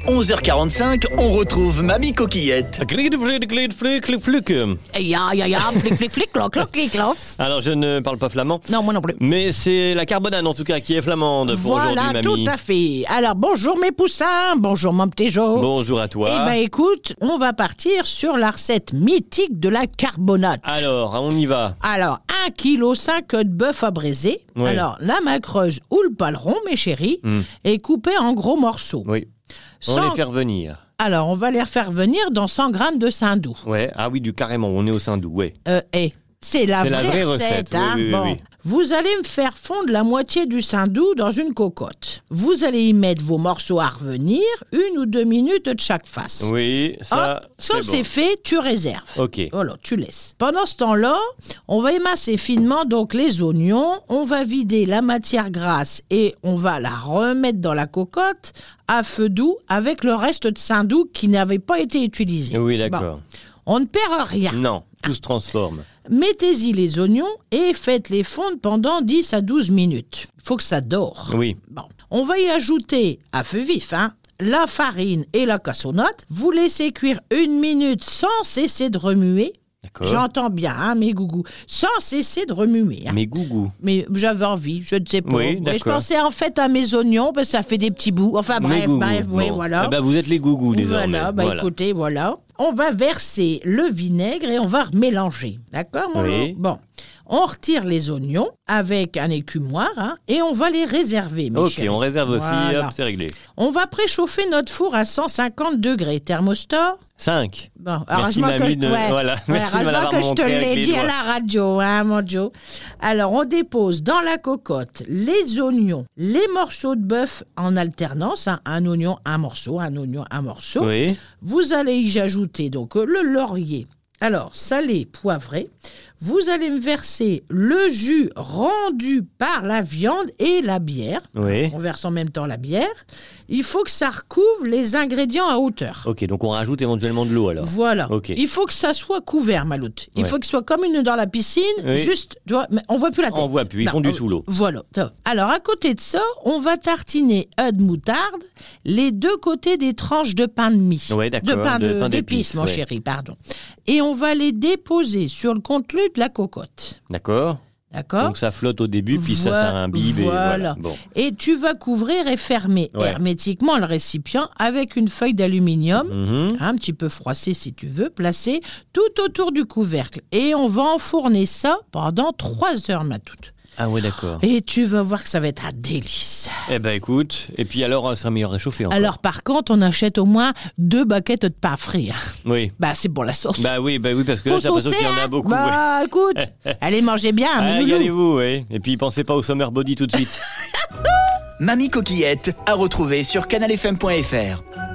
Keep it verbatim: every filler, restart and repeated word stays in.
onze heures quarante-cinq, on retrouve Mamie Coquillette. Ja, ja, ja, flic, flic, flic, cloc, cloc, clic, cloc. Alors, je ne parle pas flamand. Non, moi non plus. Mais c'est la carbonade, en tout cas, qui est flamande pour Voilà, aujourd'hui, Mamie. tout à fait. Alors, bonjour mes poussins, bonjour mon petit Jo. Bonjour à toi. Eh ben, écoute, on va partir sur la recette mythique de la carbonade. Alors, on y va. Alors, un virgule cinq kilos de bœuf à braiser. Oui. Alors, la macreuse ou le paleron, mes chéris, Mm. est coupée en gros morceaux. Oui. On Sans- les fait revenir. Alors, on va les faire venir dans cent grammes de saindoux. Ouais. Ah oui, du carrément, on est au Saint-Doux, ouais. Euh, eh, c'est la, C'est la vraie vraie recette, recette, oui, hein. oui, oui, Bon. oui. Vous allez me faire fondre la moitié du saindoux dans une cocotte. Vous allez y mettre vos morceaux à revenir, une ou deux minutes de chaque face. Oui, ça, Hop, ça c'est c'est bon. fait, tu réserves. Ok. Voilà, tu laisses. Pendant ce temps-là, on va émasser finement donc les oignons, on va vider la matière grasse et on va la remettre dans la cocotte à feu doux avec le reste de saindoux qui n'avait pas été utilisé. Oui, Bon, d'accord. on ne perd rien. Non, tout se transforme. Mettez-y les oignons et faites-les fondre pendant dix à douze minutes. Il faut que ça dore. Oui. Bon. On va y ajouter, à feu vif, hein, la farine et la cassonade. Vous laissez cuire une minute sans cesser de remuer. D'accord. J'entends bien, hein, mes gougous. Sans cesser de remuer. hein. Mes gougous. Mais j'avais envie, je ne sais pas. Oui, Mais je d'accord. pensais en fait à mes oignons, parce que ça fait des petits bouts. Enfin Mes bref, gougous. bref, oui, Bon. voilà. Ah bah, vous êtes les gougous, désormais. Voilà, bah Voilà. écoutez, voilà. On va verser le vinaigre et on va mélanger. D'accord, mon Oui. loup Bon. On retire les oignons avec un écumoire hein, et on va les réserver, mes Ok, chéris. on réserve aussi, Voilà. hop, c'est réglé. On va préchauffer notre four à cent cinquante degrés. Thermostat. cinq. Bon, Merci, heureusement mamie, que, de- ouais, voilà. ouais, Merci de me heureusement l'avoir que je te montré avec l'ai les dit à doigts. la radio, hein, mon Joe. Alors, on dépose dans la cocotte les oignons, les morceaux de bœuf en alternance, hein, un oignon, un morceau, un oignon, un morceau. Oui. Vous allez y ajouter donc le laurier. Alors, salé, poivré. Vous allez me verser le jus rendu par la viande et la bière. Oui. On verse en même temps la bière. Il faut que ça recouvre les ingrédients à hauteur. Ok, donc on rajoute éventuellement de l'eau alors. Voilà. Ok. Il faut que ça soit couvert, Maloute. Il Ouais. faut qu'il soit comme une dans la piscine, Oui. juste, tu vois, mais on voit plus la tête. On voit plus, ils Non, font du euh, sous l'eau. Voilà. top. Alors, à côté de ça, on va tartiner œufs de moutarde les deux côtés des tranches de pain de mie. Ouais, d'accord, De pain de de- pain d'épices, d'épices, mon ouais. chéri, pardon. Et on va les déposer sur le contenu de la cocotte. D'accord. D'accord Donc ça flotte au début, puis ça, Voi- ça imbibe. Et voilà. voilà. Bon. Et tu vas couvrir et fermer Ouais. hermétiquement le récipient avec une feuille d'aluminium, Mhm. un petit peu froissée si tu veux, placée tout autour du couvercle. Et on va enfourner ça pendant trois heures, ma toute. Ah ouais, d'accord. Et tu vas voir que ça va être un délice. Eh ben écoute, et puis alors, ça sera mieux réchauffé encore. Alors par contre, on achète au moins deux baguettes de pain frit. hein. Oui. Bah c'est pour la sauce. Bah oui, bah oui, parce que Faut là, j'ai l'impression saucer, qu'il y en a hein. beaucoup. ouais. Bah écoute, allez manger bien, Ah, mon loulou. régalez-vous, oui. Et puis pensez pas au Summer Body tout de suite. Mamie Coquillette à retrouver sur canal f m point f r.